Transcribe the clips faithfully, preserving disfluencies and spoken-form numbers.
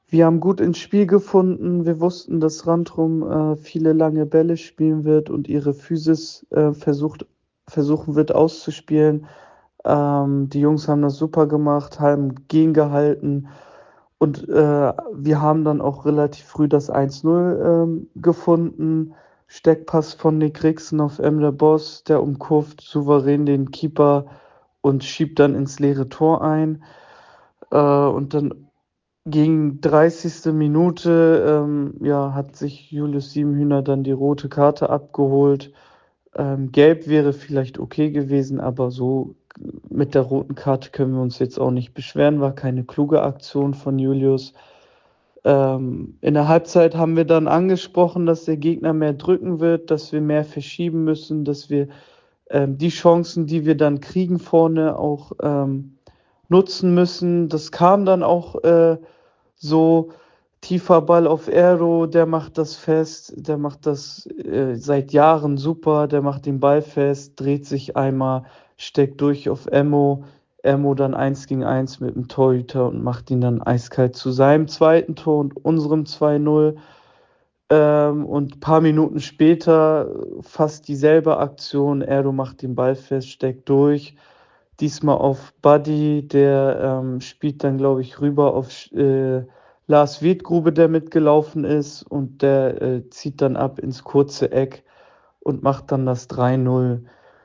Wir haben gut ins Spiel gefunden. Wir wussten, dass Rantrum äh, viele lange Bälle spielen wird und ihre Physis äh, versucht, versuchen wird auszuspielen. Ähm, die Jungs haben das super gemacht, haben gegengehalten und äh, wir haben dann auch relativ früh das eins null ähm, gefunden. Steckpass von Nick Rixen auf Emre Boss, der umkurvt souverän den Keeper und schiebt dann ins leere Tor ein. Äh, und dann gegen dreißigste Minute ähm, ja, hat sich Julius Siebenhühner dann die rote Karte abgeholt. Ähm, gelb wäre vielleicht okay gewesen, aber so mit der roten Karte können wir uns jetzt auch nicht beschweren. War keine kluge Aktion von Julius. Ähm, in der Halbzeit haben wir dann angesprochen, dass der Gegner mehr drücken wird, dass wir mehr verschieben müssen, dass wir ähm, die Chancen, die wir dann kriegen vorne, auch ähm, nutzen müssen. Das kam dann auch äh, so tiefer Ball auf Aero, der macht das fest, der macht das äh, seit Jahren super, der macht den Ball fest, dreht sich einmal, steckt durch auf Emmo, Emmo dann eins gegen eins mit dem Torhüter und macht ihn dann eiskalt zu seinem zweiten Tor und unserem zwei null. Ähm, und ein paar Minuten später äh, fast dieselbe Aktion, Erdo macht den Ball fest, steckt durch. Diesmal auf Buddy, der ähm, spielt dann, glaube ich, rüber auf äh, Lars Wiedgrube, der mitgelaufen ist, und der äh, zieht dann ab ins kurze Eck und macht dann das drei null.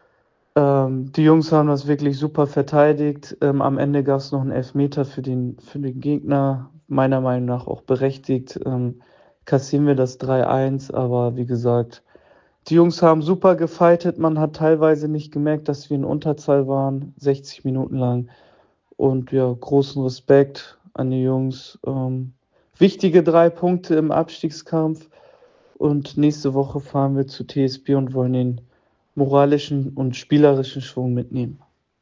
Ähm, die Jungs haben das wirklich super verteidigt. Ähm, am Ende gab es noch einen Elfmeter für den, für den Gegner, meiner Meinung nach auch berechtigt. Ähm, kassieren wir das drei eins, aber wie gesagt, die Jungs haben super gefightet. Man hat teilweise nicht gemerkt, dass wir in Unterzahl waren, sechzig Minuten lang. Und ja, großen Respekt an die Jungs. Ähm, wichtige drei Punkte im Abstiegskampf. Und nächste Woche fahren wir zu T S B und wollen den moralischen und spielerischen Schwung mitnehmen.